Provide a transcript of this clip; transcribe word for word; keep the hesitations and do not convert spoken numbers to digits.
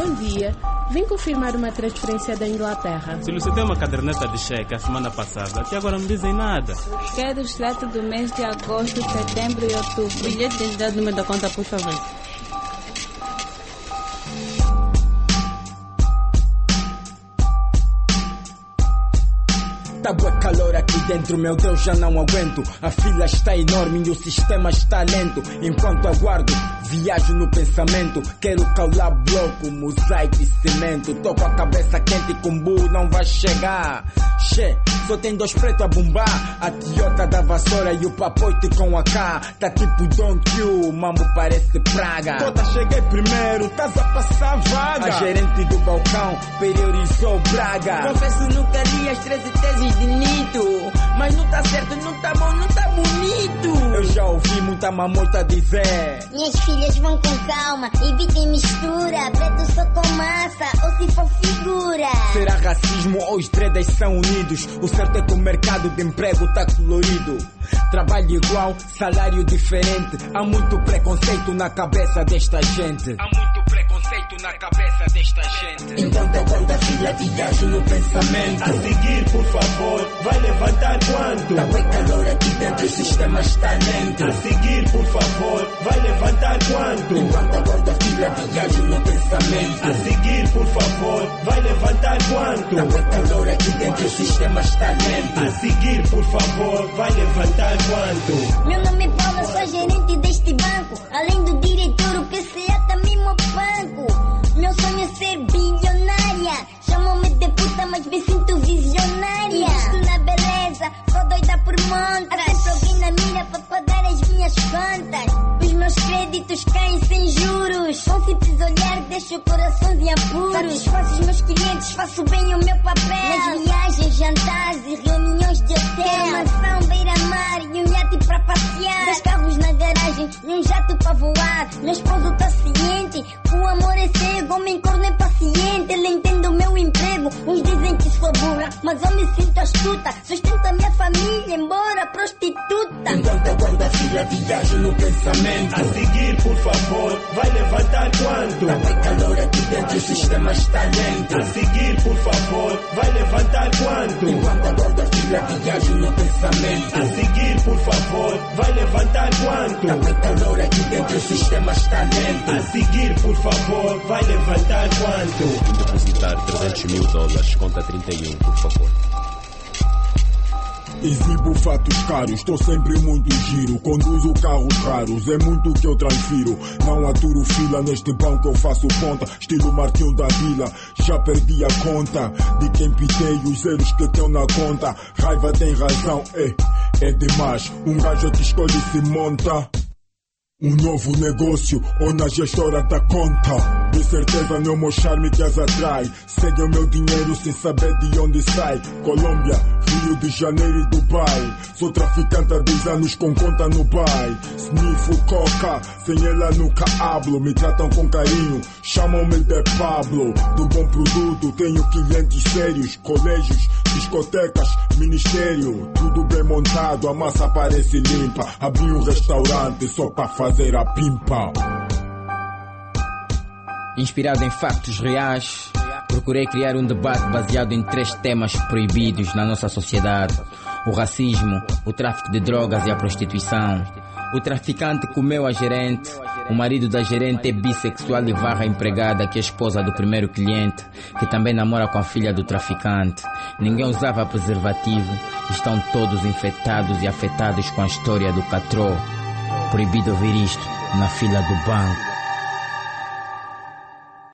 Bom dia. Vim confirmar uma transferência da Inglaterra. Solicitei uma caderneta de cheque a semana passada. Até agora não dizem nada. Quero o extrato do mês de agosto, setembro e outubro. Bilhete de identidade do número da conta, por favor. Tá bué calor aqui dentro, meu Deus, já não aguento. A fila está enorme e o sistema está lento. Enquanto aguardo, viajo no pensamento. Quero calar bloco, mosaico e cimento. Tô com a cabeça quente e com burro não vai chegar. Che, só tem dois pretos a bombar. A Toyota da vassoura e o papoite com a K. Tá tipo Don Q, mambo parece praga. Tota, cheguei primeiro, tás a passar vaga. A gerente do balcão priorizou Braga. Confesso, nunca li as treze teses de Nito, mas não tá certo, não tá bom, não tá bonito. Eu já ouvi muita mamota dizer: minhas filhas vão com calma, evitem mistura. Preto só com massa, ou se for figura. Será racismo ou os dreads são unidos? O certo é que o mercado de emprego tá colorido. Trabalho igual, salário diferente. Há muito preconceito na cabeça desta gente. Há muito preconceito na cabeça desta gente. Enquanto aguardo a fila, viajo no pensamento. A seguir, por favor, vai levantar quanto? Tá bem calor aqui dentro, o sistema está lento. A seguir, por favor, vai levantar quanto? Enquanto aguardo a fila, viajo no pensamento. A seguir, por favor, vai levantar quanto? Tá bem calor aqui dentro, o sistema está lento. A seguir, por favor, vai levantar quanto? Meu nome é Paula, sou gerente deste banco. Além do diretor, o P C A também me banco. Meu sonho é ser bilionária. Chamam-me de puta, mas me sinto visionária. Estou na beleza, sou doida por montras. Sempre alguém na mira para pagar as minhas contas. Os meus créditos caem sem juros. Com simples olhar deixo o coração em apuros. Satisfaço os meus clientes, faço bem o meu papel. Nas viagens, jantares e reuniões de hotel. Quero mansão, beira-mar e um iate para passear. Dois carros na garagem e um jato para voar. Meu esposo tá ciente, o amor é cego. Homem corno é paciente, ele entende o meu emprego. Uns dizem que sou burra, mas eu me sinto astuta. Sustento a minha família, embora prostituta. Enquanto aguardo a fila, viajo no pensamento. A seguir, por favor, vai levantar quanto? Tá bem calor aqui dentro, o sistema está lento. A seguir, por favor, vai levantar quanto? Enquanto aguardo a fila, viajo no pensamento. A seguir, por favor, vai levantar quanto? Tá bem calor aqui dentro, o sistema está lento. A seguir, por favor, vai levantar quanto? Depositar trezentos mil dólares, conta trinta e um, por favor. Exibo fatos caros, estou sempre muito giro. Conduzo carros raros, é muito que eu transfiro. Não aturo fila neste banco, eu faço ponta. Estilo Martinho da Vila, já perdi a conta de quem pitei os zeros que tenho na conta. Raiva tem razão, é, é demais. Um gajo que escolhe se monta. Um novo negócio ou na gestora da conta. De certeza não é o meu charme que as atrai. Segue o meu dinheiro sem saber de onde sai. Colômbia, Rio de Janeiro e Dubai. Sou traficante há dez anos com conta no bai. Snifo coca, sem ela nunca hablo. Me tratam com carinho, chamam-me de Pablo. Do bom produto tenho clientes sérios. Colégios, discotecas, ministério. Tudo bem montado, a massa parece limpa. Abri um restaurante só para fazer a pimpa. Inspirado em factos reais, procurei criar um debate baseado em três temas proibidos na nossa sociedade: o racismo, o tráfico de drogas e a prostituição. O traficante comeu a gerente, o marido da gerente é bissexual e varra a empregada que é esposa do primeiro cliente, que também namora com a filha do traficante. Ninguém usava preservativo, estão todos infectados e afetados com a história do catrô. Proibido ouvir isto na fila do banco.